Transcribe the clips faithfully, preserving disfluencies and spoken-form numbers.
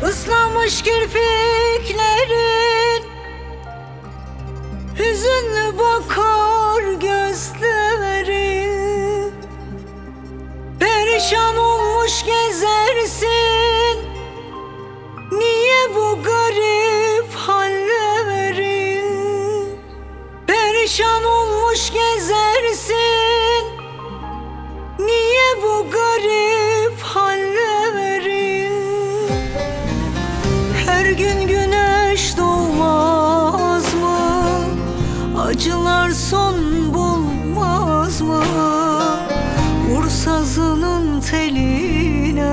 Islamış kirpiklerin, hüzünlü bakar gözlerin. Perişan olmuş gezersin, niye bu garip hallerin? Perişan olmuş gezersin, niye bu garip hallerin? Her gün güneş doğmaz mı? Acılar son bulmaz mı? Vur sazının teline,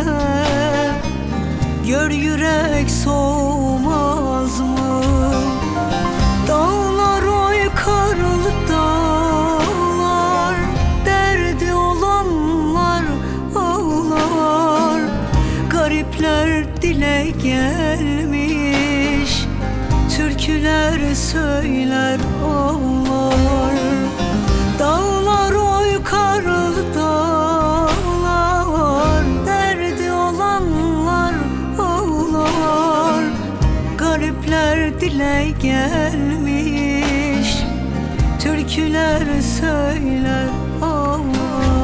gör yürek soğumaz mı? Dağlar oy karlı dağlar, derdi olanlar ağlar. Garipler dile gelmiş, türküler söyler ağlar. Dağlar oy karlı dağlar, derdi olanlar ağlar. Garipler dile gelmiş, türküler söyler ağlar.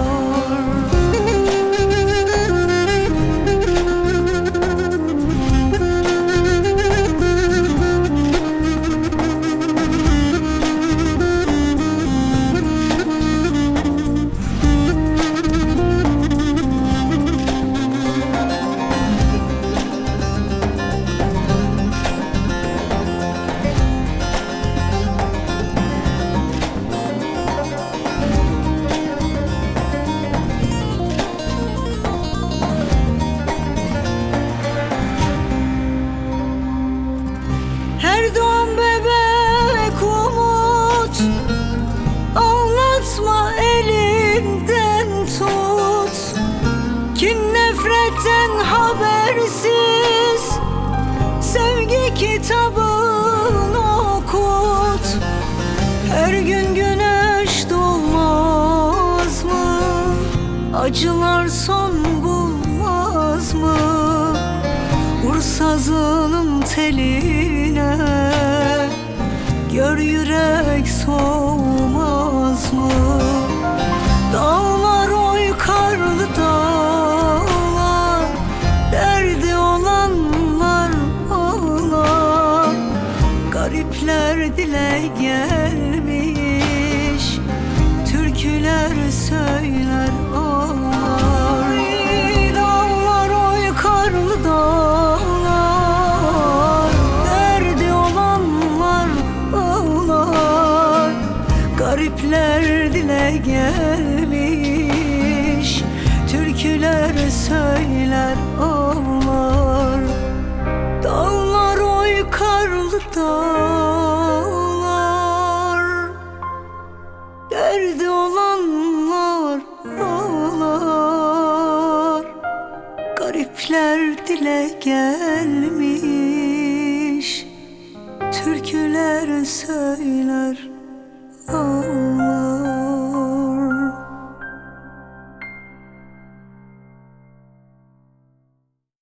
Her doğan bebek umut, ağlatma elinden tut. Kin nefretten habersiz, sevgi kitabını okut. Her gün güneş doğmaz mı? Acılar son bulmaz mı? Vur sazının teline, gör yürek soğumaz mı? Dağlar oy karlı dağlar, derdi olanlar ağlar. Garipler dile gelmiş, türküler söyler ağlar. Dağlar oy karlı dağlar, derdi olanlar ağlar. Garipler dile gelmiş, türküler söyler ağlar. Dağlar oy karlı dağlar, derdi olanlar ağlar. Garipler dile gelmiş, türküler söyler